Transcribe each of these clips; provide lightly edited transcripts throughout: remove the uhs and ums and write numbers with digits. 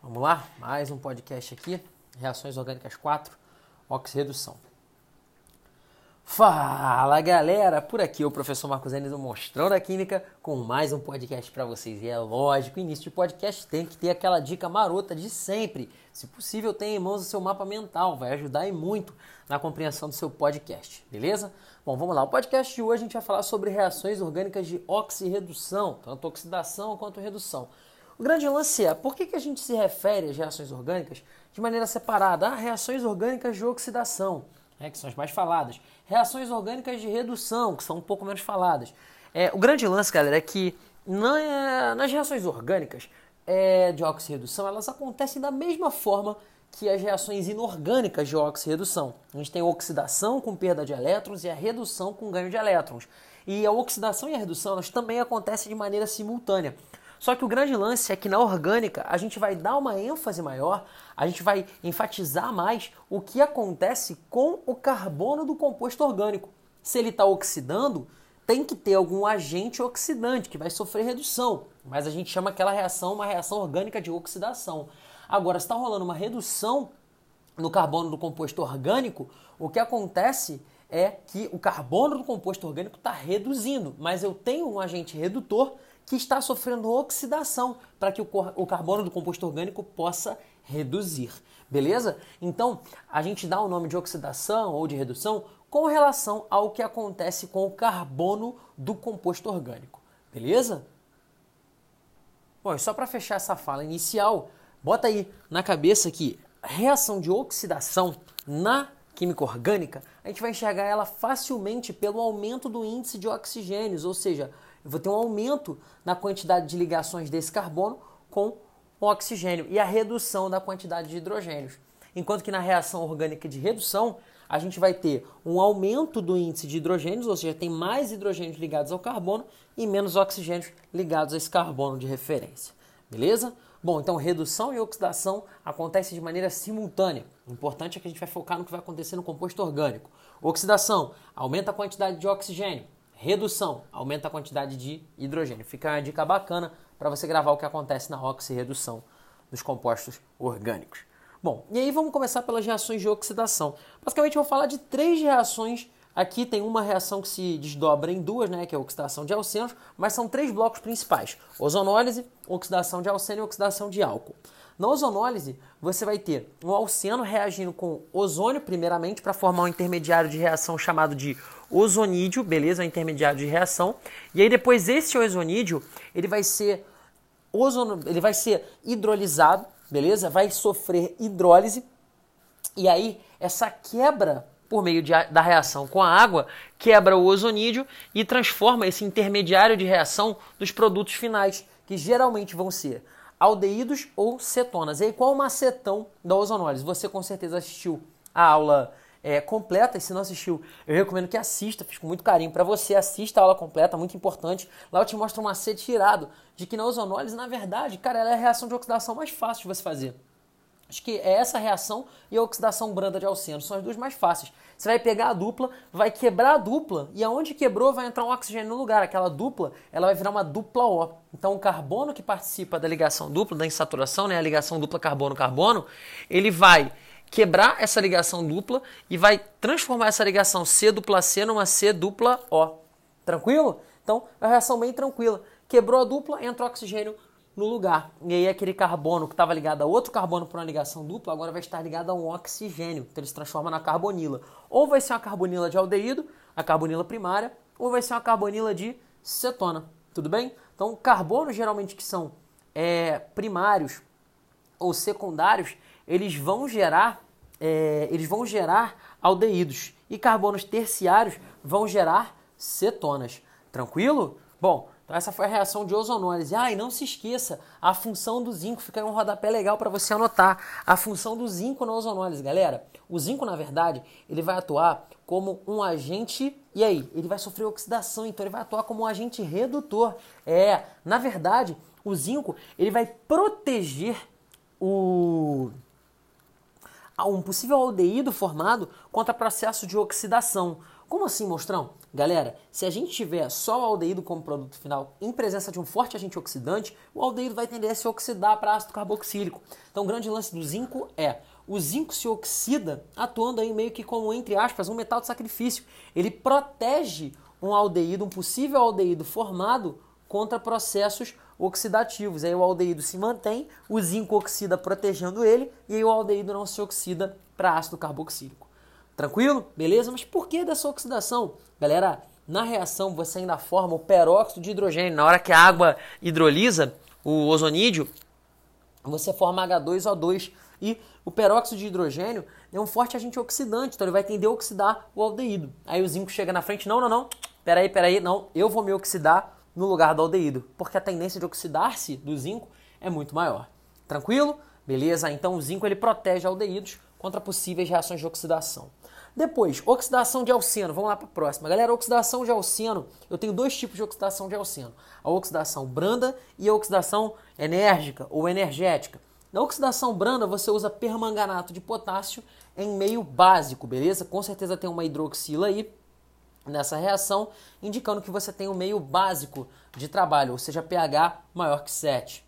Vamos lá? Mais um podcast aqui. Reações orgânicas 4, oxirredução. Fala galera, por aqui o professor Marcos Enes do Monstrão da Química com mais um podcast para vocês. E é lógico, início de podcast tem que ter aquela dica marota de sempre. Se possível, tenha em mãos o seu mapa mental, vai ajudar e muito na compreensão do seu podcast, beleza? Bom, vamos lá. O podcast de hoje a gente vai falar sobre reações orgânicas de oxirredução, tanto oxidação quanto redução. O grande lance é, por que a gente se refere às reações orgânicas de maneira separada? Reações orgânicas de oxidação, que são as mais faladas. Reações orgânicas de redução, que são um pouco menos faladas. O grande lance, galera, é que nas reações orgânicas de oxirredução, elas acontecem da mesma forma que as reações inorgânicas de oxirredução. A gente tem a oxidação com perda de elétrons e a redução com ganho de elétrons. E a oxidação e a redução elas também acontecem de maneira simultânea. Só que o grande lance é que na orgânica a gente vai dar uma ênfase maior, a gente vai enfatizar mais o que acontece com o carbono do composto orgânico. Se ele está oxidando, tem que ter algum agente oxidante que vai sofrer redução, mas a gente chama aquela reação uma reação orgânica de oxidação. Agora, se está rolando uma redução no carbono do composto orgânico, o que acontece é que o carbono do composto orgânico está reduzindo, mas eu tenho um agente redutor que está sofrendo oxidação para que o carbono do composto orgânico possa reduzir, beleza? Então, a gente dá o nome de oxidação ou de redução com relação ao que acontece com o carbono do composto orgânico, beleza? Bom, e só para fechar essa fala inicial, bota aí na cabeça que a reação de oxidação na química orgânica, a gente vai enxergar ela facilmente pelo aumento do índice de oxigênios, ou seja, eu vou ter um aumento na quantidade de ligações desse carbono com o oxigênio e a redução da quantidade de hidrogênios. Enquanto que na reação orgânica de redução, a gente vai ter um aumento do índice de hidrogênios, ou seja, tem mais hidrogênios ligados ao carbono e menos oxigênios ligados a esse carbono de referência. Beleza? Bom, então redução e oxidação acontecem de maneira simultânea. O importante é que a gente vai focar no que vai acontecer no composto orgânico. Oxidação aumenta a quantidade de oxigênio. Redução aumenta a quantidade de hidrogênio. Fica uma dica bacana para você gravar o que acontece na oxirredução dos compostos orgânicos. Bom, e aí vamos começar pelas reações de oxidação. Basicamente eu vou falar de 3 reações. Aqui tem uma reação que se desdobra em 2, que é a oxidação de alcenos, mas são 3 blocos principais: ozonólise, oxidação de alceno e oxidação de álcool. Na ozonólise, você vai ter um alceno reagindo com ozônio, primeiramente, para formar um intermediário de reação chamado de ozonídeo, beleza? Um intermediário de reação. E aí depois esse ozonídeo, ele vai ser hidrolisado, beleza? Vai sofrer hidrólise. E aí essa quebra por meio da reação com a água, quebra o ozonídeo e transforma esse intermediário de reação dos produtos finais, que geralmente vão ser aldeídos ou cetonas. E aí, qual o macetão da ozonólise? Você com certeza assistiu a aula completa, e se não assistiu, eu recomendo que assista, fiz com muito carinho para você, assista a aula completa, muito importante. Lá eu te mostro um macete irado de que na ozonólise, na verdade, cara, ela é a reação de oxidação mais fácil de você fazer. Acho que é essa reação e a oxidação branda de alceno, são as duas mais fáceis. Você vai pegar a dupla, vai quebrar a dupla e aonde quebrou vai entrar um oxigênio no lugar. Aquela dupla, ela vai virar uma dupla O. Então o carbono que participa da ligação dupla, da insaturação, a ligação dupla carbono-carbono, ele vai quebrar essa ligação dupla e vai transformar essa ligação C dupla C numa C dupla O. Tranquilo? Então é uma reação bem tranquila. Quebrou a dupla, entra o oxigênio no lugar. E aí aquele carbono que estava ligado a outro carbono por uma ligação dupla, agora vai estar ligado a um oxigênio. Então ele se transforma na carbonila. Ou vai ser uma carbonila de aldeído, a carbonila primária, ou vai ser uma carbonila de cetona. Tudo bem? Então carbonos geralmente que são primários ou secundários, eles vão gerar aldeídos. E carbonos terciários vão gerar cetonas. Tranquilo? Bom, então essa foi a reação de ozonólise. E não se esqueça, a função do zinco, fica aí um rodapé legal para você anotar. A função do zinco na ozonólise, galera. O zinco, na verdade, ele vai atuar como um agente, e aí? Ele vai sofrer oxidação, então ele vai atuar como um agente redutor. Na verdade, o zinco, ele vai proteger um possível aldeído formado contra processo de oxidação. Como assim, monstrão? Galera, se a gente tiver só o aldeído como produto final em presença de um forte agente oxidante, o aldeído vai tender a se oxidar para ácido carboxílico. Então o grande lance do zinco é, o zinco se oxida atuando aí meio que como, entre aspas, um metal de sacrifício. Ele protege um aldeído, um possível aldeído formado contra processos oxidativos. Aí o aldeído se mantém, o zinco oxida protegendo ele, e aí o aldeído não se oxida para ácido carboxílico. Tranquilo? Beleza? Mas por que dessa oxidação? Galera, na reação você ainda forma o peróxido de hidrogênio. Na hora que a água hidrolisa o ozonídeo, você forma H2O2. E o peróxido de hidrogênio é um forte agente oxidante, então ele vai tender a oxidar o aldeído. Aí o zinco chega na frente, não, peraí, não, eu vou me oxidar no lugar do aldeído, porque a tendência de oxidar-se do zinco é muito maior. Tranquilo? Beleza? Então o zinco ele protege aldeídos contra possíveis reações de oxidação. Depois, oxidação de alceno. Vamos lá para a próxima. Galera, oxidação de alceno, eu tenho dois tipos de oxidação de alceno. A oxidação branda e a oxidação enérgica ou energética. Na oxidação branda, você usa permanganato de potássio em meio básico, beleza? Com certeza tem uma hidroxila aí nessa reação, indicando que você tem um meio básico de trabalho, ou seja, pH maior que 7.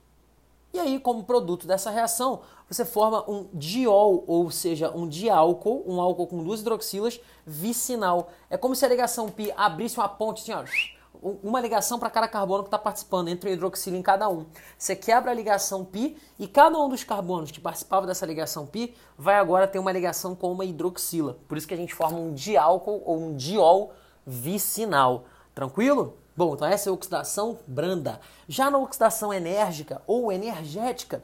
E aí, como produto dessa reação, você forma um diol, ou seja, um diálcool, um álcool com duas hidroxilas, vicinal. É como se a ligação π abrisse uma ponte, assim, ó, uma ligação para cada carbono que está participando, entre o hidroxila em cada um. Você quebra a ligação π e cada um dos carbonos que participava dessa ligação π vai agora ter uma ligação com uma hidroxila. Por isso que a gente forma um diálcool ou um diol vicinal. Tranquilo? Bom, então essa é a oxidação branda. Já na oxidação enérgica ou energética,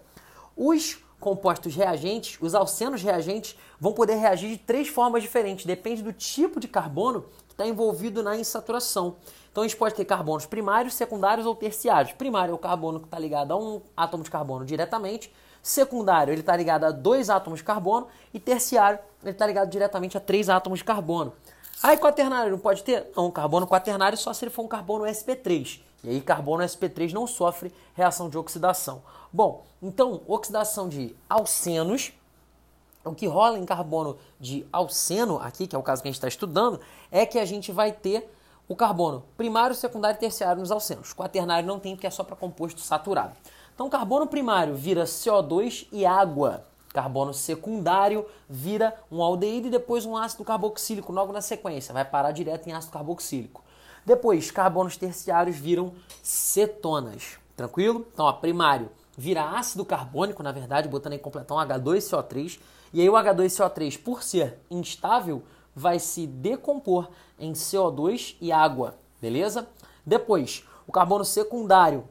os compostos reagentes, os alcenos reagentes, vão poder reagir de três formas diferentes. Depende do tipo de carbono que está envolvido na insaturação. Então a gente pode ter carbonos primários, secundários ou terciários. Primário é o carbono que está ligado a um átomo de carbono diretamente. Secundário, ele está ligado a 2 átomos de carbono. E terciário, ele está ligado diretamente a 3 átomos de carbono. Aí quaternário não pode ter? Não, carbono quaternário só se ele for um carbono sp3. E aí carbono sp3 não sofre reação de oxidação. Bom, então oxidação de alcenos, o que rola em carbono de alceno aqui, que é o caso que a gente está estudando, é que a gente vai ter o carbono primário, secundário e terciário nos alcenos. Quaternário não tem, porque é só para composto saturado. Então carbono primário vira CO2 e água. Carbono secundário vira um aldeído e depois um ácido carboxílico logo na sequência. Vai parar direto em ácido carboxílico. Depois, carbonos terciários viram cetonas. Tranquilo? Então, ó, primário vira ácido carbônico, na verdade, botando aí completão H2CO3. E aí o H2CO3, por ser instável, vai se decompor em CO2 e água. Beleza? Depois, o carbono secundário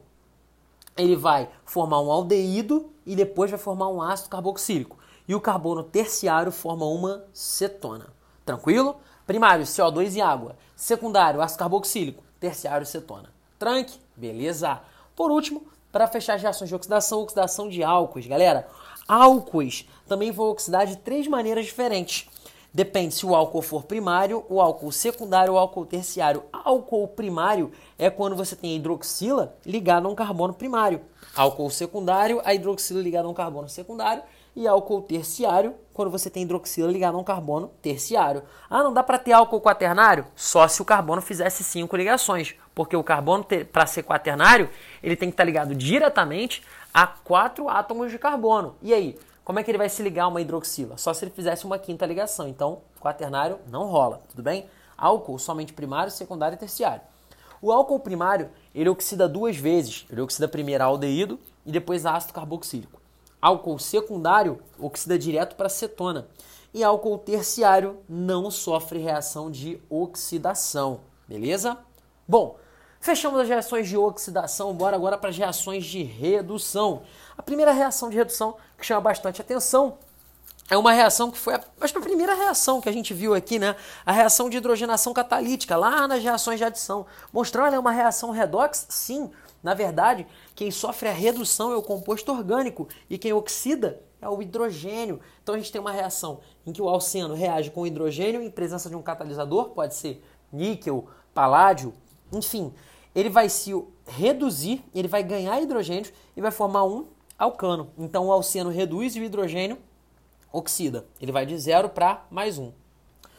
ele vai formar um aldeído e depois vai formar um ácido carboxílico. E o carbono terciário forma uma cetona. Tranquilo? Primário, CO2 e água. Secundário, ácido carboxílico. Terciário, cetona. Tranque? Beleza. Por último, para fechar as reações de oxidação, oxidação de álcoois. Galera, álcoois também vão oxidar de 3 maneiras diferentes. Depende se o álcool for primário, o álcool secundário ou o álcool terciário. Álcool primário é quando você tem a hidroxila ligada a um carbono primário. Álcool secundário, a hidroxila ligada a um carbono secundário. E álcool terciário, quando você tem hidroxila ligada a um carbono terciário. Ah, não dá para ter álcool quaternário? Só se o carbono fizesse 5 ligações. Porque o carbono, para ser quaternário, ele tem que estar ligado diretamente a 4 átomos de carbono. E aí? Como é que ele vai se ligar a uma hidroxila? Só se ele fizesse uma 5ª ligação. Então, quaternário não rola, tudo bem? Álcool somente primário, secundário e terciário. O álcool primário, ele oxida 2 vezes. Ele oxida primeiro aldeído e depois ácido carboxílico. Álcool secundário oxida direto para cetona. E álcool terciário não sofre reação de oxidação, beleza? Bom, fechamos as reações de oxidação, bora agora para as reações de redução. A primeira reação de redução que chama bastante atenção é uma reação que foi acho que a primeira reação que a gente viu aqui, né? A reação de hidrogenação catalítica, lá nas reações de adição. Mostrando ela é uma reação redox? Sim. Na verdade, quem sofre a redução é o composto orgânico e quem oxida é o hidrogênio. Então a gente tem uma reação em que o alceno reage com o hidrogênio em presença de um catalisador, pode ser níquel, paládio, enfim. Ele vai se reduzir, ele vai ganhar hidrogênio e vai formar um alcano. Então o alceno reduz e o hidrogênio oxida. Ele vai de 0 para mais 1.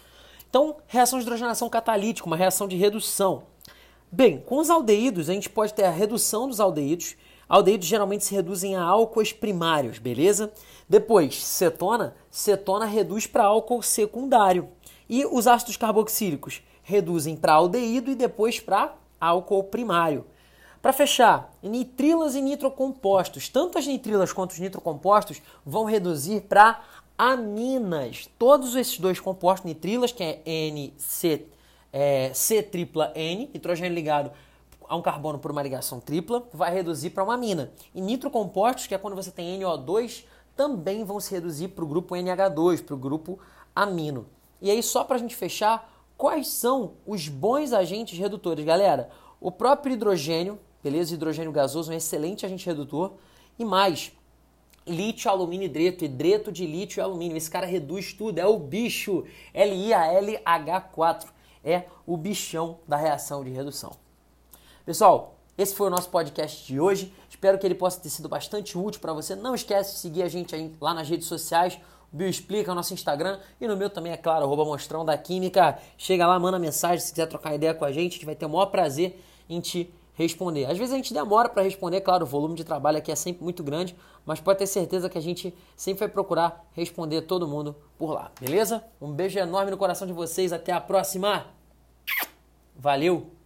Então, reação de hidrogenação catalítica, uma reação de redução. Bem, com os aldeídos, a gente pode ter a redução dos aldeídos. Aldeídos geralmente se reduzem a álcoois primários, beleza? Depois, cetona. Cetona reduz para álcool secundário. E os ácidos carboxílicos reduzem para aldeído e depois para álcool primário. Para fechar, nitrilas e nitrocompostos. Tanto as nitrilas quanto os nitrocompostos vão reduzir para aminas. Todos esses dois compostos, nitrilas, que é NC, C-tripla-N, nitrogênio ligado a um carbono por uma ligação tripla, vai reduzir para uma amina. E nitrocompostos, que é quando você tem NO2, também vão se reduzir para o grupo NH2, para o grupo amino. E aí, só para a gente fechar, quais são os bons agentes redutores, galera? O próprio hidrogênio, beleza? Hidrogênio gasoso é um excelente agente redutor. E mais, lítio, alumínio, hidreto, hidreto de lítio e alumínio. Esse cara reduz tudo, é o bicho. LiAlH4 é o bichão da reação de redução. Pessoal, esse foi o nosso podcast de hoje. Espero que ele possa ter sido bastante útil para você. Não esquece de seguir a gente aí lá nas redes sociais. O Bio Explica, o nosso Instagram. E no meu também, é claro, @Mostrão da Química. Chega lá, manda mensagem se quiser trocar ideia com a gente vai ter o maior prazer em te responder. Às vezes a gente demora para responder, claro, o volume de trabalho aqui é sempre muito grande, mas pode ter certeza que a gente sempre vai procurar responder todo mundo por lá, beleza? Um beijo enorme no coração de vocês, até a próxima! Valeu!